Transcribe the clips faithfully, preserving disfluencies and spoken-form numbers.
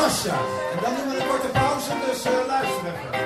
Sasha. En dan doen we een korte pauze, dus uh, luister even.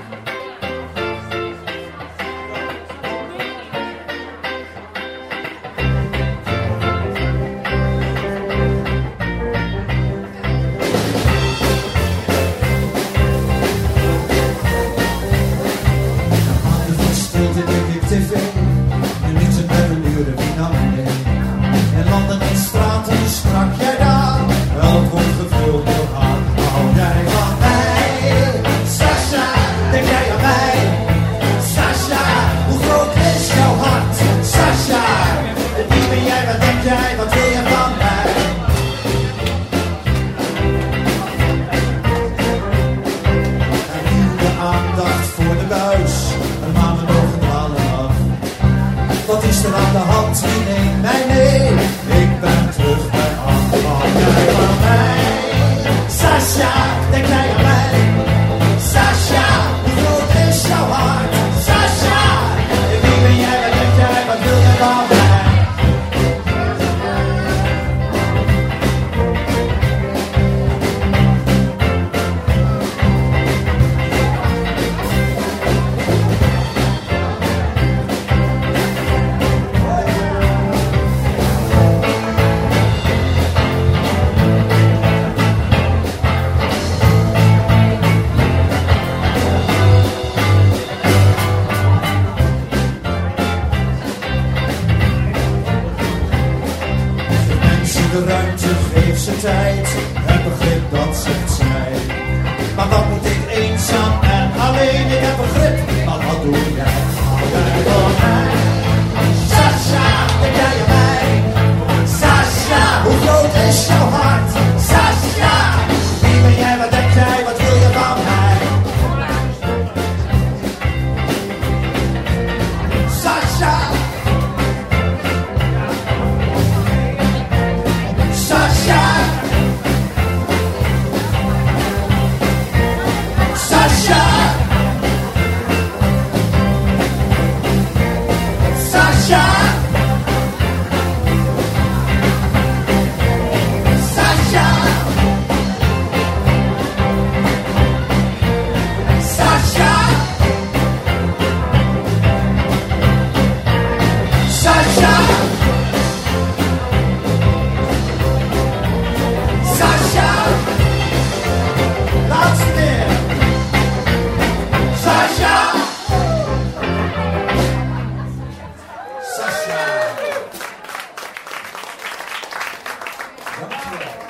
tv, en liet ze met een uur wie naar beneden. En landen en straten strak jij daar, elk wordt gevuld door haar. Hou jij van mij, Sasha, denk jij aan mij? Sasha, hoe groot is jouw hart? Sasha, en wie ben jij, wat denk jij, wat wil je van mij? En nu de aandacht voor de buis, een maanden nog. Wat is er aan de hand? Wie neemt mij mee? Ik ben terug bij Anne. Hou jij van mij? Sasha, denk jij aan mij? Sasha, hoe groot is jouw hart? Sasha, en wie ben jij? Wat denk jij? Wat wil jij van mij? De ruimte geeft ze tijd, het begrip dat zegt ze mij. Maar wat moet ik eenzaam en alleen? Ik heb begrip, maar wat doe jij? Hou jij van mij? Sasha, denk jij aan mij? Sasha, hoe groot is jouw hart? Sasha, wie ben jij, wat denk jij, wat wil je van mij? Sasha. Sasha, Sasha, Sasha, Sasha, Sasha, Sasha. Sasha, laatste keer. Sasha, Sasha. Dankjewel.